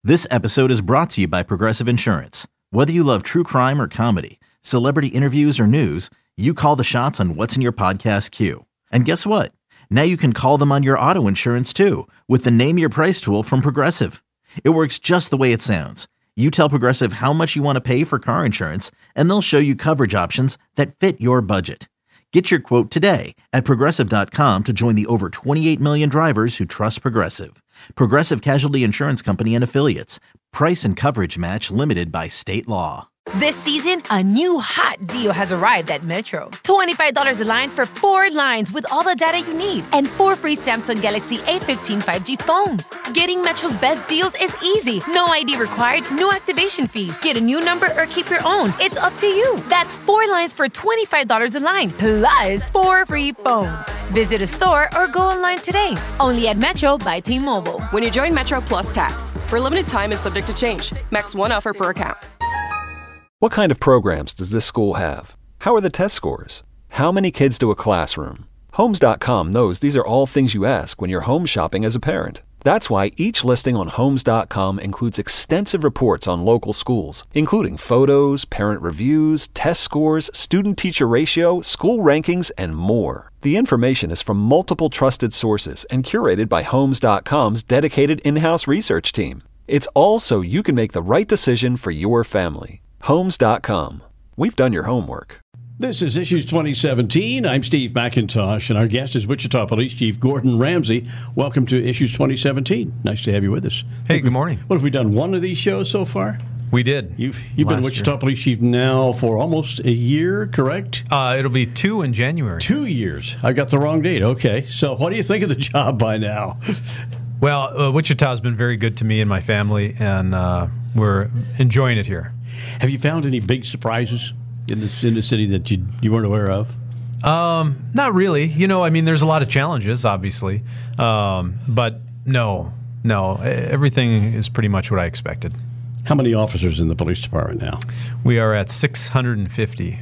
This episode is brought to you by Progressive Insurance. Whether you love true crime or comedy, celebrity interviews or news, you call the shots on what's in your podcast queue. And guess what? Now you can call them on your auto insurance too with the Name Your Price tool from Progressive. It works just the way it sounds. You tell Progressive how much you want to pay for car insurance, and they'll show you coverage options that fit your budget. Get your quote today at Progressive.com to join the over 28 million drivers who trust Progressive. Progressive Casualty Insurance Company and Affiliates. Price and coverage match limited by state law. This season, a new hot deal has arrived at Metro. $25 a line for 4 lines with all the data you need and 4 free Samsung Galaxy A15 5G phones. Getting Metro's best deals is easy. No ID required, no activation fees. Get a new number or keep your own. It's up to you. That's 4 lines for $25 a line, plus 4 free phones. Visit a store or go online today. Only at Metro by T-Mobile. When you join Metro Plus Tax, for a limited time and subject to change. Max 1 offer per account. What kind of programs does this school have? How are the test scores? How many kids to a classroom? Homes.com knows these are all things you ask when you're home shopping as a parent. That's why each listing on Homes.com includes extensive reports on local schools, including photos, parent reviews, test scores, student-teacher ratio, school rankings, and more. The information is from multiple trusted sources and curated by Homes.com's dedicated in-house research team. It's all so you can make the right decision for your family. Homes.com. We've done your homework. This is Issues 2017. I'm Steve McIntosh, and our guest is Wichita Police Chief Gordon Ramsay. Welcome to Issues 2017. Nice to have you with us. Hey, good morning. What have we done? One of these shows so far? We did. You've been Wichita Police Chief now for almost a year, correct? It'll be 2 in January. 2 years. I got the wrong date. Okay. So what do you think of the job by now? Well, Wichita's been very good to me and my family, and we're enjoying it here. Have you found any big surprises in the city that you weren't aware of? Not really. There's a lot of challenges, obviously. But no. Everything is pretty much what I expected. How many officers in the police department now? We are at 650.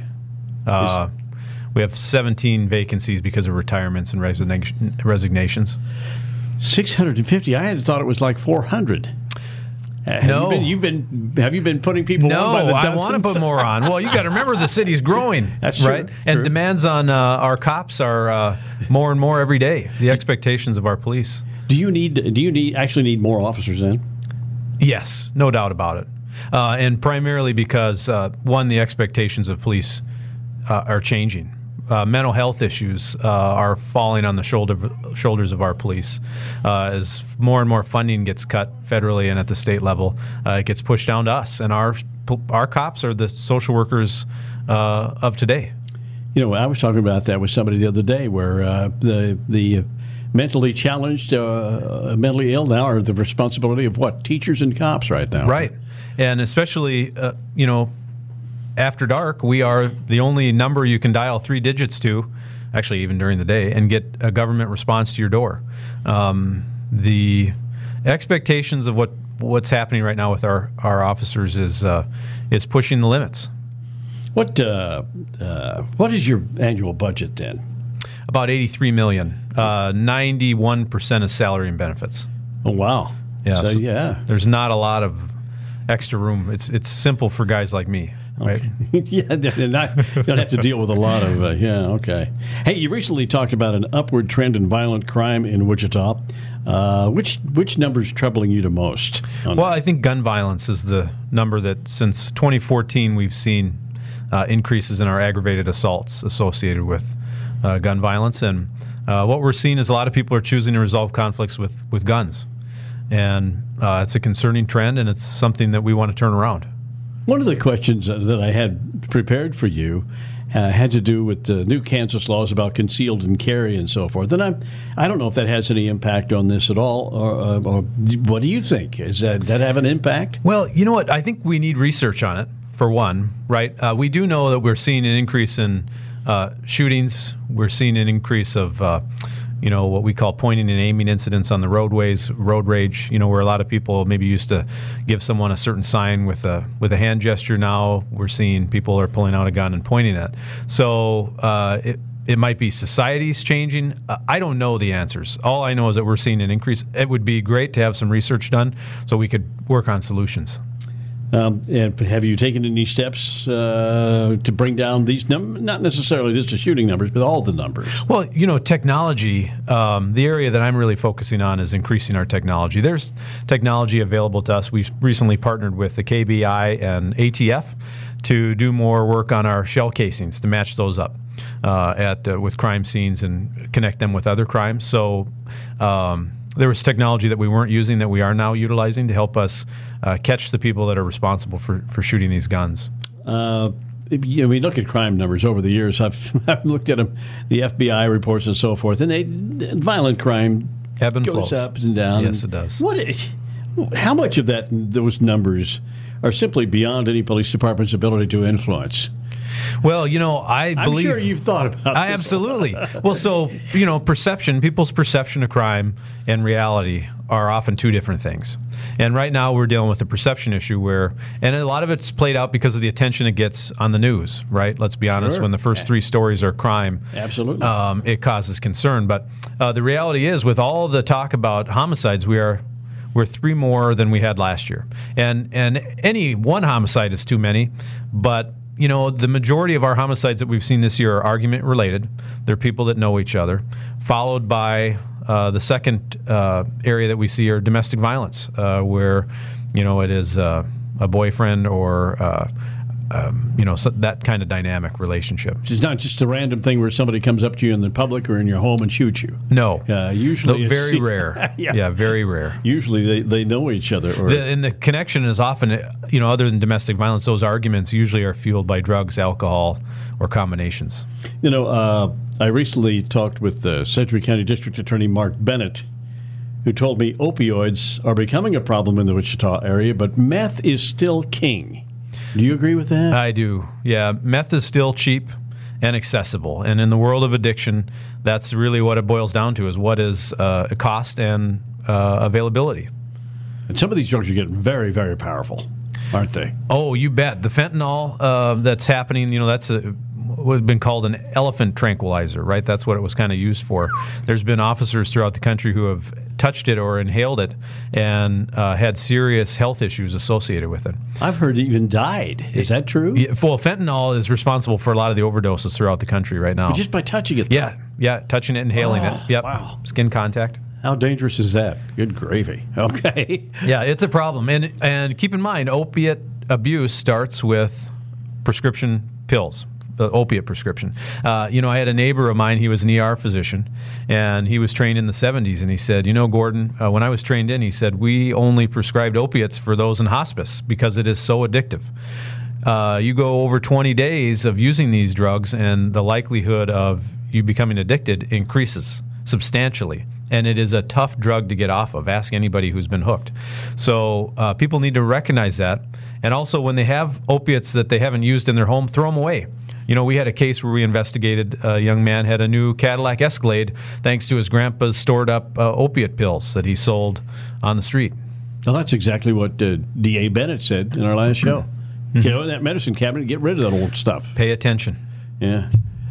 We have 17 vacancies because of retirements and resignations. 650? I had thought it was like 400. No. Have you been putting people on by the dozens? No, I want to put more on. Well, you got to remember the city's growing. That's true. Right? And demands on our cops are more and more every day. The expectations of our police. Do you actually need more officers then? Yes, no doubt about it. And primarily because one, the expectations of police are changing. Mental health issues are falling on the shoulders of our police. As more and more funding gets cut federally and at the state level, it gets pushed down to us. And our cops are the social workers of today. I was talking about that with somebody the other day where the mentally challenged, mentally ill now are the responsibility of what? Teachers and cops right now. Right. And especially, after dark, we are the only number you can dial 3 digits to, actually even during the day, and get a government response to your door. The expectations of what's happening right now with our officers is pushing the limits. What is your annual budget then? About $83 million. 91% is salary and benefits. Oh wow! Yeah, so yeah. There's not a lot of extra room. It's simple for guys like me. Right. Okay. Yeah, you don't have to deal with a lot of, okay. Hey, you recently talked about an upward trend in violent crime in Wichita. Which number's troubling you the most? Well, I think gun violence is the number that since 2014 we've seen increases in our aggravated assaults associated with gun violence. And what we're seeing is a lot of people are choosing to resolve conflicts with guns. And it's a concerning trend, and it's something that we want to turn around. One of the questions that I had prepared for you had to do with the new Kansas laws about concealed and carry and so forth. And I don't know if that has any impact on this at all, or what do you think? Does that have an impact? Well, you know what? I think we need research on it, for one, right? We do know that we're seeing an increase in shootings. We're seeing an increase of what we call pointing and aiming incidents on the roadways, road rage, where a lot of people maybe used to give someone a certain sign with a hand gesture. Now we're seeing people are pulling out a gun and pointing it. So It might be society's changing. I don't know the answers. All I know is that we're seeing an increase. It would be great to have some research done so we could work on solutions. And have you taken any steps to bring down these numbers? Not necessarily just the shooting numbers, but all the numbers. Well, technology, the area that I'm really focusing on is increasing our technology. There's technology available to us. We've recently partnered with the KBI and ATF to do more work on our shell casings to match those up with crime scenes and connect them with other crimes. So there was technology that we weren't using that we are now utilizing to help us catch the people that are responsible for shooting these guns. We look at crime numbers over the years. I've looked at them, the FBI reports and so forth, and violent crime ebb and goes flows. up and down. Yes, it does. How much of those numbers are simply beyond any police department's ability to influence? Well, I believe... I'm sure you've thought about this. Absolutely. Well, so, perception, people's perception of crime and reality are often two different things. And right now we're dealing with a perception issue and a lot of it's played out because of the attention it gets on the news, right? Let's be honest, when the first three stories are crime, absolutely, it causes concern. But the reality is, with all the talk about homicides, we're 3 more than we had last year. And any one homicide is too many, but the majority of our homicides that we've seen this year are argument-related. They're people that know each other, followed by the second area that we see are domestic violence, where, it is a boyfriend or, that kind of dynamic relationship. It's not just a random thing where somebody comes up to you in the public or in your home and shoots you. No. Usually very rare. Yeah, very rare. Usually they know each other. And the connection is often, other than domestic violence, those arguments usually are fueled by drugs, alcohol, or combinations. I recently talked with Sedgwick County District Attorney Mark Bennett, who told me opioids are becoming a problem in the Wichita area, but meth is still king. Do you agree with that? I do. Yeah, meth is still cheap and accessible. And in the world of addiction, that's really what it boils down to, is what is cost and availability. And some of these drugs are getting very, very powerful, aren't they? Oh, you bet. The fentanyl that's happening, that's what's been called an elephant tranquilizer, right? That's what it was kind of used for. There's been officers throughout the country who have touched it or inhaled it and had serious health issues associated with it. I've heard it even died. Is that true? Yeah, well, fentanyl is responsible for a lot of the overdoses throughout the country right now. But just by touching it? Though. Yeah, touching it, inhaling it. Yep. Wow. Skin contact. How dangerous is that? Good gravy. Okay. Yeah, it's a problem. And keep in mind, opiate abuse starts with prescription pills. The opiate prescription. I had a neighbor of mine, he was an ER physician, and he was trained in the 70s, and he said, Gordon, when I was trained he said, we only prescribed opiates for those in hospice because it is so addictive. You go over 20 days of using these drugs, and the likelihood of you becoming addicted increases substantially. And it is a tough drug to get off of. Ask anybody who's been hooked. So people need to recognize that. And also, when they have opiates that they haven't used in their home, throw them away. We had a case where we investigated a young man had a new Cadillac Escalade thanks to his grandpa's stored up opiate pills that he sold on the street. Well, that's exactly what D.A. Bennett said in our last show. Get in that medicine cabinet, get rid of that old stuff. Pay attention. Yeah.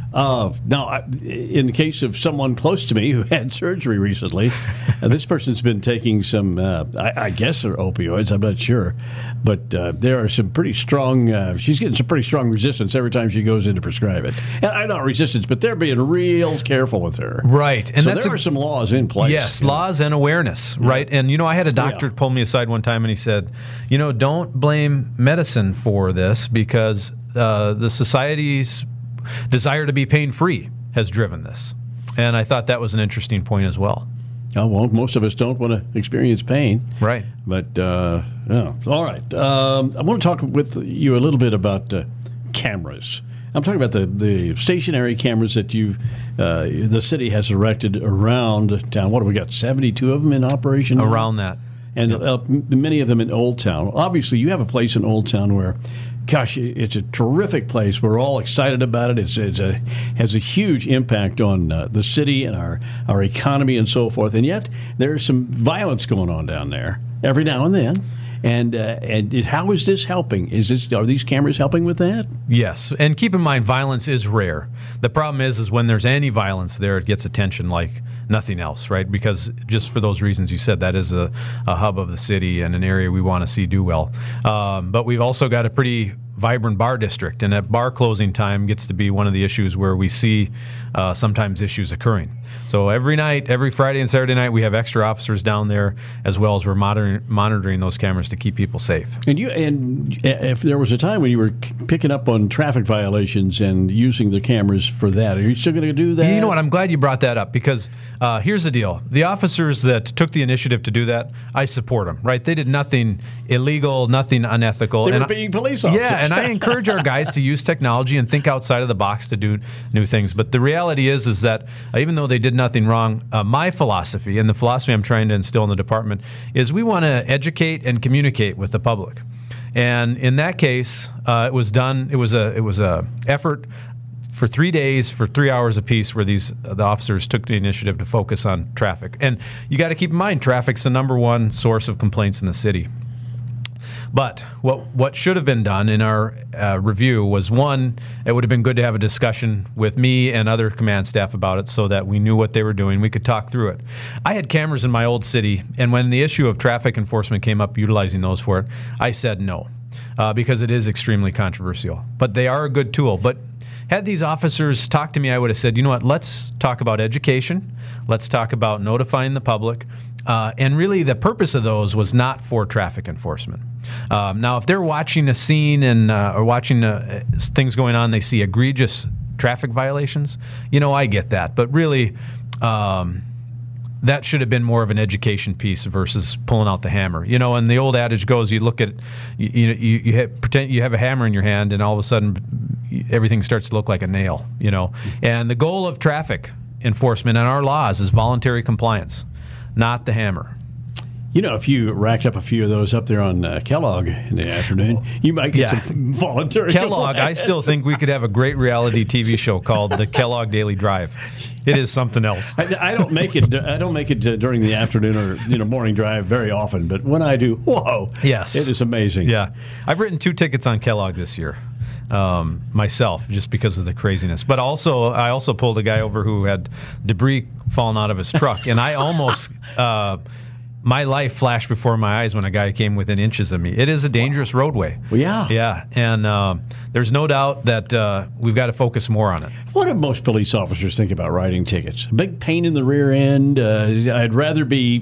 Now, in the case of someone close to me who had surgery recently, this person's been taking some, I guess they're opioids, I'm not sure, but there are some pretty strong, she's getting some pretty strong resistance every time she goes in to prescribe it. And I'm not resistance, but they're being real careful with her. Right. And so there are some laws in place. Yes, laws and awareness, right? And, I had a doctor pull me aside one time and he said, don't blame medicine for this because the society's desire to be pain-free has driven this. And I thought that was an interesting point as well. Oh, well, most of us don't want to experience pain. Right. But, all right. I want to talk with you a little bit about cameras. I'm talking about the stationary cameras that the city has erected around town. What have we got, 72 of them in operation now? Around that. And many of them in Old Town. Obviously, you have a place in Old Town where, gosh, it's a terrific place. We're all excited about it. It has a huge impact on the city and our economy and so forth. And yet there's some violence going on down there every now and then. And how is this helping? Are these cameras helping with that? Yes, and keep in mind, violence is rare. The problem is when there's any violence there, it gets attention like nothing else, right? Because just for those reasons you said, that is a hub of the city and an area we want to see do well. But we've also got a pretty vibrant bar district, and at bar closing time gets to be one of the issues where we see sometimes issues occurring. So every night, every Friday and Saturday night, we have extra officers down there, as well as we're monitoring those cameras to keep people safe. And if there was a time when you were picking up on traffic violations and using the cameras for that, are you still going to do that? You know what? I'm glad you brought that up, because here's the deal. The officers that took the initiative to do that, I support them, right? They did nothing illegal, nothing unethical. They were being police officers. Yeah, and I encourage our guys to use technology and think outside of the box to do new things. But the reality is that even though they did nothing wrong, my philosophy, and the philosophy I'm trying to instill in the department, is we want to educate and communicate with the public. And in that case, it was done. It was a effort for 3 days, for 3 hours apiece, where the officers took the initiative to focus on traffic. And you got to keep in mind, traffic's the number one source of complaints in the city. But what should have been done in our review was, one, it would have been good to have a discussion with me and other command staff about it so that we knew what they were doing. We could talk through it. I had cameras in my old city, and when the issue of traffic enforcement came up, utilizing those for it, I said no, because it is extremely controversial. But they are a good tool. But had these officers talked to me, I would have said, you know what, let's talk about education. Let's talk about notifying the public. And really, the purpose of those was not for traffic enforcement. Now, if they're watching a scene and or watching things going on, they see egregious traffic violations, I get that. But really, that should have been more of an education piece versus pulling out the hammer. And the old adage goes, you look at, pretend you have a hammer in your hand, and all of a sudden, everything starts to look like a nail, And the goal of traffic enforcement and our laws is voluntary compliance, not the hammer. If you racked up a few of those up there on Kellogg in the afternoon, you might get some voluntary Kellogg, compliance. I still think we could have a great reality TV show called The Kellogg Daily Drive. It is something else. I don't make it during the afternoon or morning drive very often, but when I do, whoa! Yes, it is amazing. Yeah, I've written 2 tickets on Kellogg this year. Myself, just because of the craziness. But I also pulled a guy over who had debris falling out of his truck, and I almost my life flashed before my eyes when a guy came within inches of me. It is a dangerous roadway. Well, yeah. Yeah, and there's no doubt that we've got to focus more on it. What do most police officers think about writing tickets? A big pain in the rear end? I'd rather be,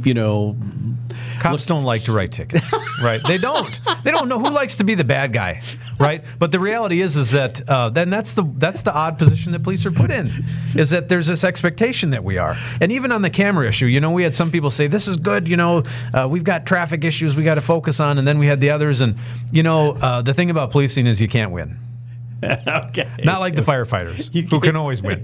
Cops don't like to write tickets, right? They don't. They don't know who likes to be the bad guy, right? But the reality is that then that's the odd position that police are put in, is that there's this expectation that we are. And even on the camera issue, we had some people say, this is good, we've got traffic issues we got to focus on, and then we had the others. And, the thing about policing is you can't win. Okay. Not like the firefighters, who can always win.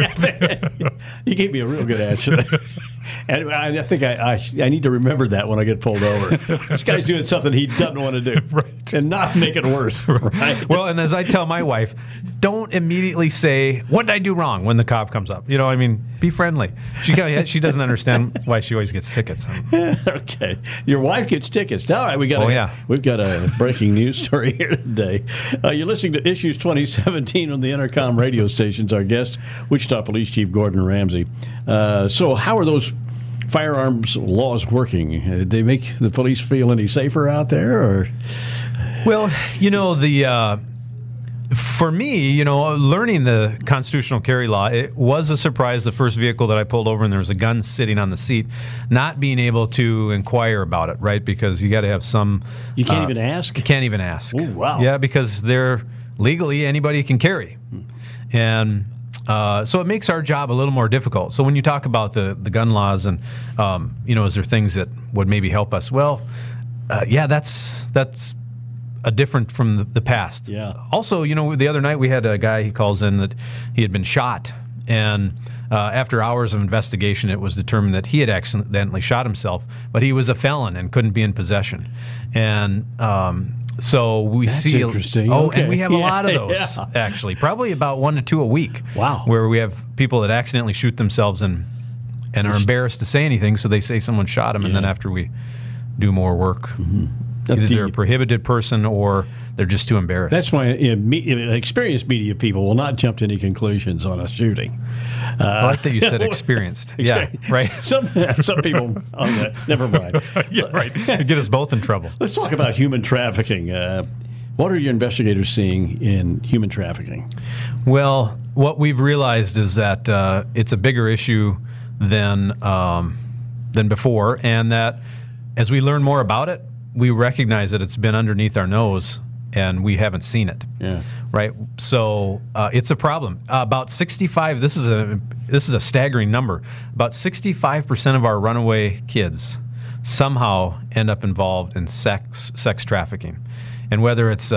You gave me a real good answer. And I think I need to remember that when I get pulled over. This guy's doing something he doesn't want to do, right, and not make it worse. Right. Well, and as I tell my wife, don't immediately say, what did I do wrong, when the cop comes up. Be friendly. She doesn't understand why she always gets tickets. Okay. Your wife gets tickets. All right, we've got a breaking news story here today. You're listening to Issues 2017 on the Intercom radio stations. Our guest, Wichita Police Chief Gordon Ramsay. So how are those firearms laws working? Did they make the police feel any safer out there? Or? Well, for me, learning the constitutional carry law, it was a surprise. The first vehicle that I pulled over and there was a gun sitting on the seat, not being able to inquire about it, right? Because you got to have some. You can't even ask? You can't even ask. Oh, wow. Yeah, because they're legally anybody can carry. And so it makes our job a little more difficult. So when you talk about the gun laws and, is there things that would maybe help us? Well, that's a different from the past. Yeah. Also, the other night we had a guy, he calls in that he had been shot, and after hours of investigation, it was determined that he had accidentally shot himself, but he was a felon and couldn't be in possession. And so we That's see interesting. And we have a lot of those actually, probably about 1 to 2 a week. Wow. Where we have people that accidentally shoot themselves and are embarrassed to say anything, so they say someone shot them, and then after we do more work. Either they're a prohibited person or they're just too embarrassed. That's why experienced media people will not jump to any conclusions on a shooting. I like that you said experienced. Yeah, right. Some people, never mind. Yeah, right. Get us both in trouble. Let's talk about human trafficking. What are your investigators seeing in human trafficking? Well, what we've realized is that it's a bigger issue than before, and that as we learn more about it, we recognize that it's been underneath our nose and we haven't seen it. Yeah. Right. So it's a problem. About 65. This is a staggering number. About 65% of our runaway kids somehow end up involved in sex trafficking, and whether it's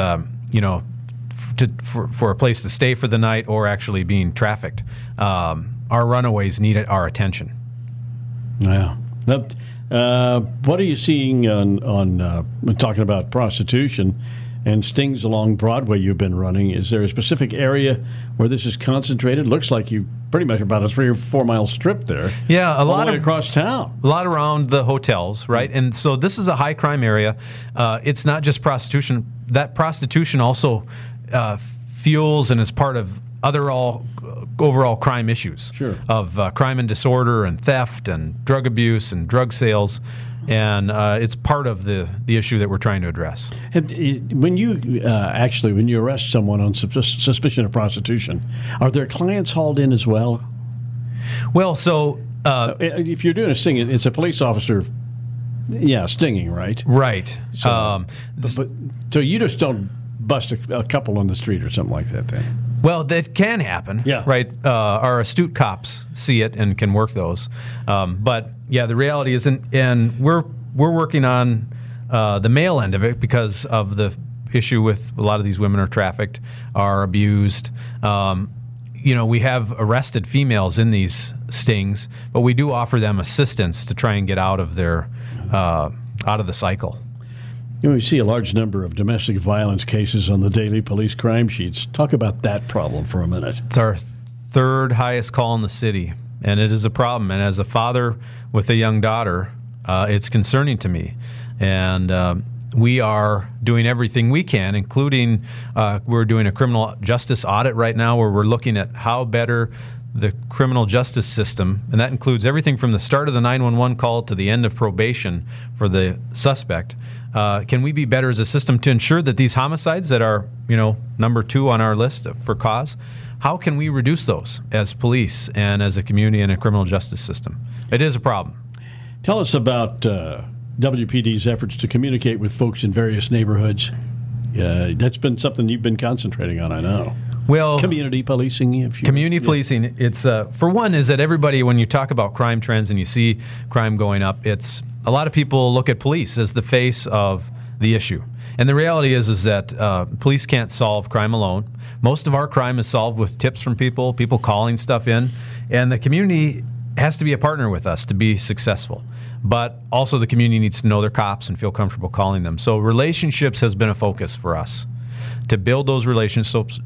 for a place to stay for the night or actually being trafficked, our runaways need our attention. Yeah. What are you seeing on talking about prostitution and stings along Broadway you've been running? Is there a specific area where this is concentrated? Looks like you pretty much about a 3 or 4 mile strip there. Yeah, all the way across town. A lot around the hotels, right? And so this is a high crime area. It's not just prostitution. That prostitution also fuels and is part of other overall crime issues. Sure. Of crime and disorder and theft and drug abuse and drug sales. And it's part of the issue that we're trying to address. When you arrest someone on suspicion of prostitution, are their clients hauled in as well? Well, so if you're doing a sting, it's a police officer, stinging, right? Right. So, so you just don't bust a couple on the street or something like that, then? Well, that can happen. Yeah. Right. Our astute cops see it and can work those. But yeah, the reality is, and we're working on the male end of it because of the issue with a lot of these women are trafficked, are abused. We have arrested females in these stings, but we do offer them assistance to try and get out of their out of the cycle. We see a large number of domestic violence cases on the daily police crime sheets. Talk about that problem for a minute. It's our third highest call in the city, and it is a problem. And as a father with a young daughter, it's concerning to me. And we are doing everything we can, including we're doing a criminal justice audit right now where we're looking at how better the criminal justice system, and that includes everything from the start of the 911 call to the end of probation for the suspect. Can we be better as a system to ensure that these homicides that are, number 2 on our list for cause, how can we reduce those as police and as a community and a criminal justice system? It is a problem. Tell us about WPD's efforts to communicate with folks in various neighborhoods. That's been something you've been concentrating on, I know. Well, community policing. Community policing. It's for one is that everybody, when you talk about crime trends and you see crime going up, it's a lot of people look at police as the face of the issue. And the reality is that police can't solve crime alone. Most of our crime is solved with tips from people calling stuff in, and the community has to be a partner with us to be successful. But also the community needs to know their cops and feel comfortable calling them. So relationships has been a focus for us, to build those relationships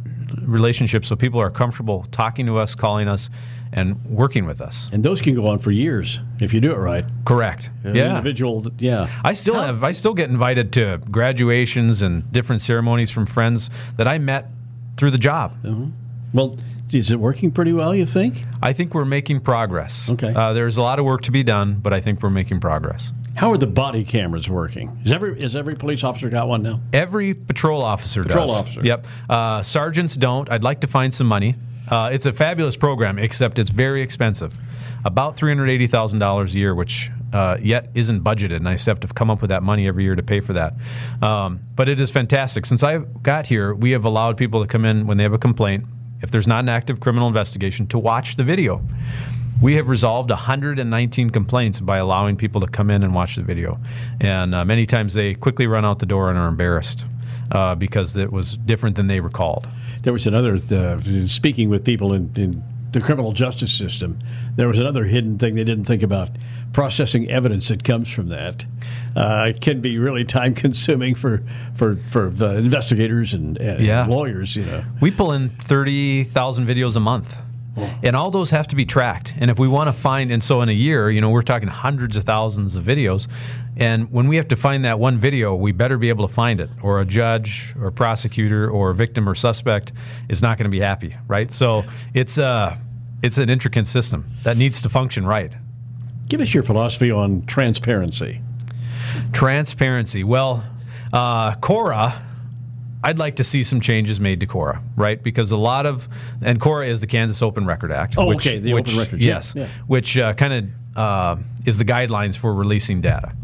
so people are comfortable talking to us, calling us, and working with us. And those can go on for years if you do it right. Correct. Individual, I still get invited to graduations and different ceremonies from friends that I met through the job. Uh-huh. Well, is it working pretty well, you think? I think we're making progress. Okay. There's a lot of work to be done, but I think we're making progress. How are the body cameras working? Is every police officer got one now? Every patrol officer does. Patrol officer. Yep. Sergeants don't. I'd like to find some money. It's a fabulous program, except it's very expensive. About $380,000 a year, which yet isn't budgeted, and I still have to come up with that money every year to pay for that. But it is fantastic. Since I got here, we have allowed people to come in when they have a complaint, if there's not an active criminal investigation, to watch the video. We have resolved 119 complaints by allowing people to come in and watch the video. And many times they quickly run out the door and are embarrassed because it was different than they recalled. There was another, speaking with people in the criminal justice system, there was another hidden thing they didn't think about. Processing evidence that comes from that can be really time-consuming for the investigators and lawyers. We pull in 30,000 videos a month. And all those have to be tracked. And if we want to find, and so in a year, we're talking hundreds of thousands of videos. And when we have to find that one video, we better be able to find it, or a judge or prosecutor or victim or suspect is not going to be happy, right? So it's an intricate system that needs to function right. Give us your philosophy on transparency. Transparency. Well, Cora, I'd like to see some changes made to Cora, right? Because and Cora is the Kansas Open Record Act. Oh, okay, the Open Record. Yes, yeah. Which kind of is the guidelines for releasing data.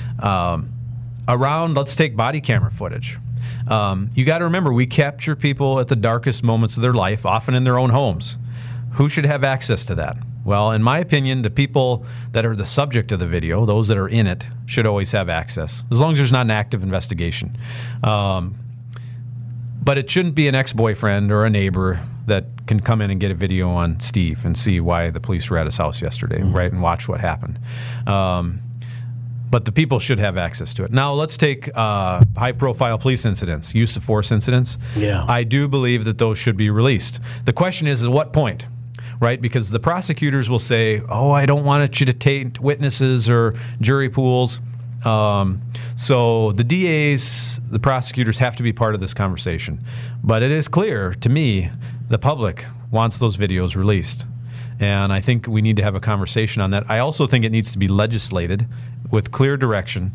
Let's take body camera footage. You got to remember, we capture people at the darkest moments of their life, often in their own homes. Who should have access to that? Well, in my opinion, the people that are the subject of the video, those that are in it, should always have access, as long as there's not an active investigation. But it shouldn't be an ex-boyfriend or a neighbor that can come in and get a video on Steve and see why the police were at his house yesterday, right, and watch what happened. But the people should have access to it. Now, let's take high-profile police incidents, use of force incidents. Yeah. I do believe that those should be released. The question is, at what point? Right, because the prosecutors will say, I don't want you to taint witnesses or jury pools. So the DAs, the prosecutors have to be part of this conversation. But it is clear to me the public wants those videos released. And I think we need to have a conversation on that. I also think it needs to be legislated with clear direction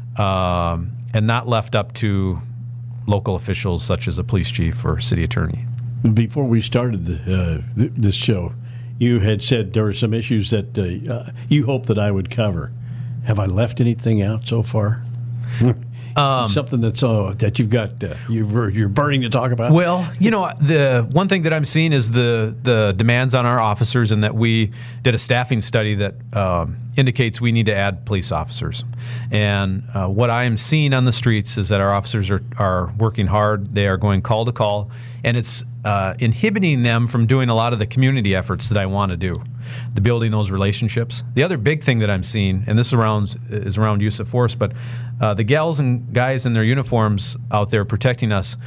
and not left up to local officials such as a police chief or city attorney. Before we started this show, you had said there were some issues that you hoped that I would cover. Have I left anything out so far? Something that you've got you're burning to talk about? Well, the one thing that I'm seeing is the demands on our officers, and that we did a staffing study that indicates we need to add police officers. And what I am seeing on the streets is that our officers are working hard. They are going call to call, and it's inhibiting them from doing a lot of the community efforts that I want to do, the building those relationships. The other big thing that I'm seeing, and this is around use of force, but the gals and guys in their uniforms out there protecting us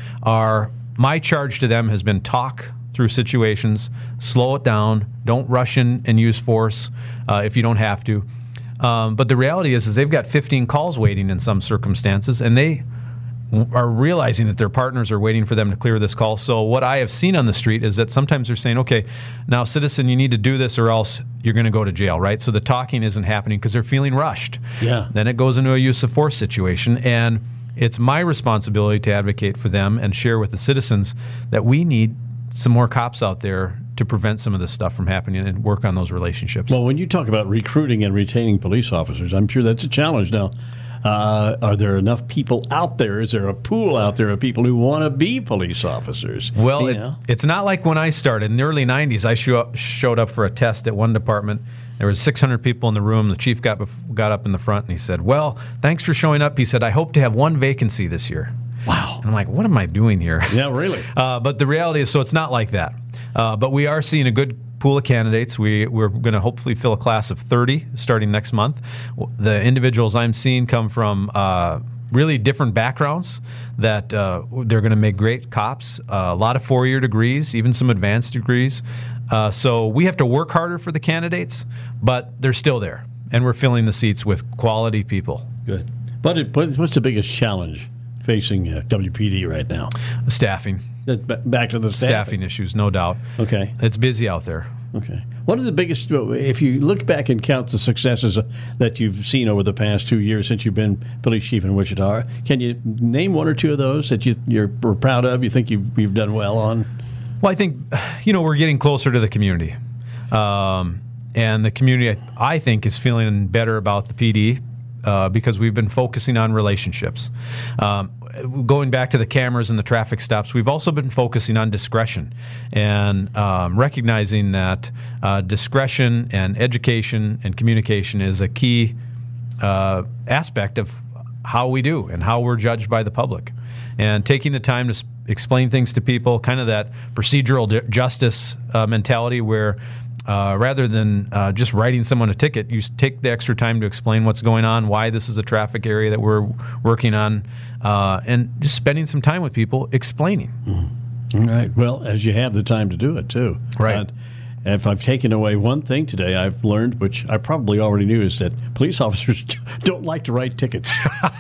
my charge to them has been talk through situations, slow it down, don't rush in and use force if you don't have to. But the reality is they've got 15 calls waiting in some circumstances, and they are realizing that their partners are waiting for them to clear this call. So what I have seen on the street is that sometimes they're saying, okay, now citizen, you need to do this or else you're going to go to jail, right? So the talking isn't happening because they're feeling rushed. Yeah. Then it goes into a use of force situation, and it's my responsibility to advocate for them and share with the citizens that we need some more cops out there to prevent some of this stuff from happening and work on those relationships. Well, when you talk about recruiting and retaining police officers, I'm sure that's a challenge now. Are there enough people out there? Is there a pool out there of people who want to be police officers? Well, it's not like when I started. In the early 90s, I showed up for a test at one department. There was 600 people in the room. The chief got up in the front, and he said, well, thanks for showing up. He said, I hope to have one vacancy this year. Wow. And I'm like, what am I doing here? Yeah, really. But the reality is, so it's not like that. But we are seeing a good pool of candidates. We're going to hopefully fill a class of 30 starting next month. The individuals I'm seeing come from really different backgrounds that they're going to make great cops, a lot of 4-year degrees, even some advanced degrees. So we have to work harder for the candidates, but they're still there, and we're filling the seats with quality people. Good. But what's the biggest challenge facing WPD right now? Staffing. Back to the staffing issues, no doubt. Okay. It's busy out there. Okay. What are the biggest, if you look back and count the successes that you've seen over the past 2 years since you've been police chief in Wichita, can you name one or two of those that you're proud of, you think you've done well on? Well, I think, we're getting closer to the community. And the community, I think, is feeling better about the PD because we've been focusing on relationships. Going back to the cameras and the traffic stops, we've also been focusing on discretion and recognizing that discretion and education and communication is a key aspect of how we do and how we're judged by the public. And taking the time to explain things to people, kind of that procedural justice mentality where rather than just writing someone a ticket, you take the extra time to explain what's going on, why this is a traffic area that we're working on, and just spending some time with people explaining. All right. Well, as you have the time to do it, too. Right. If I've taken away one thing today, I've learned, which I probably already knew, is that police officers don't like to write tickets.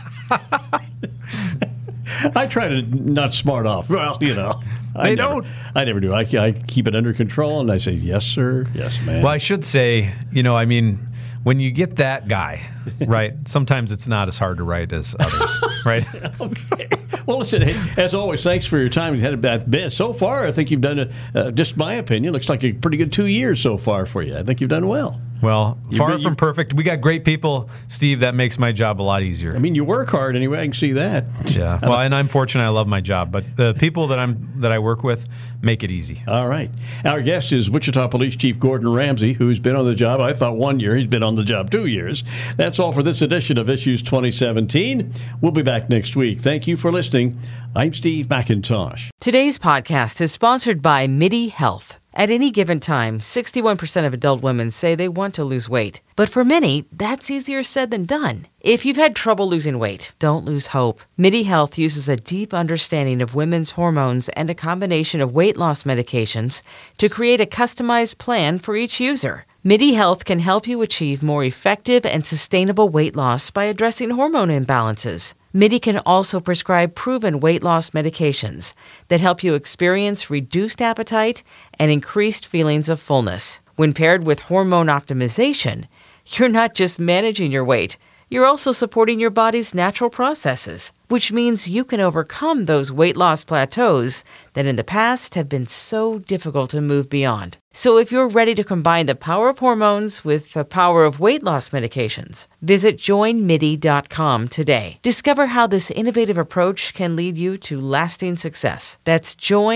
I try to not smart off. Well, I never do. I keep it under control, and I say, yes, sir, yes, ma'am. Well, I should say, when you get that guy, right, sometimes it's not as hard to write as others, right? Okay. Well, listen, hey, as always, thanks for your time. You had that bit. So far, I think you've done, just my opinion, looks like a pretty good 2 years so far for you. I think you've done well. Well, far from perfect. We got great people, Steve. That makes my job a lot easier. I mean, you work hard anyway. I can see that. Yeah. Well, and I'm fortunate. I love my job, but the people that I work with make it easy. All right. Our guest is Wichita Police Chief Gordon Ramsay, who's been on the job, I thought 1 year. He's been on the job 2 years. That's all for this edition of Issues 2017. We'll be back next week. Thank you for listening. I'm Steve McIntosh. Today's podcast is sponsored by MIDI Health. At any given time, 61% of adult women say they want to lose weight. But for many, that's easier said than done. If you've had trouble losing weight, don't lose hope. MIDI Health uses a deep understanding of women's hormones and a combination of weight loss medications to create a customized plan for each user. MIDI Health can help you achieve more effective and sustainable weight loss by addressing hormone imbalances. MIDI can also prescribe proven weight loss medications that help you experience reduced appetite and increased feelings of fullness. When paired with hormone optimization, you're not just managing your weight, you're also supporting your body's natural processes, which means you can overcome those weight loss plateaus that in the past have been so difficult to move beyond. So if you're ready to combine the power of hormones with the power of weight loss medications, visit joinmidi.com today. Discover how this innovative approach can lead you to lasting success. That's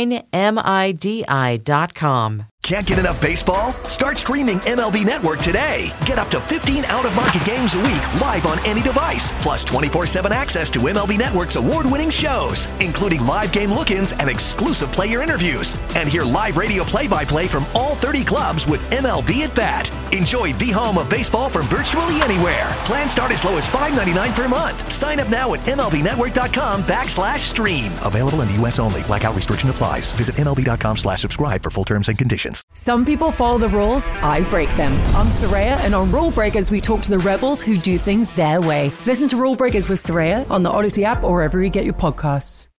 joinmidi.com. Can't get enough baseball? Start streaming MLB Network today. Get up to 15 out-of-market games a week live on any device. Plus 24/7 access to MLB Network's award-winning shows, including live game look-ins and exclusive player interviews. And hear live radio play-by-play from all 30 clubs with MLB at Bat. Enjoy the home of baseball from virtually anywhere. Plans start as low as $5.99 per month. Sign up now at MLBnetwork.com/stream. Available in the U.S. only. Blackout restriction applies. Visit MLB.com/subscribe for full terms and conditions. Some people follow the rules, I break them. I'm Soraya, and on Rule Breakers, we talk to the rebels who do things their way. Listen to Rule Breakers with Soraya on the Odyssey app or wherever you get your podcasts.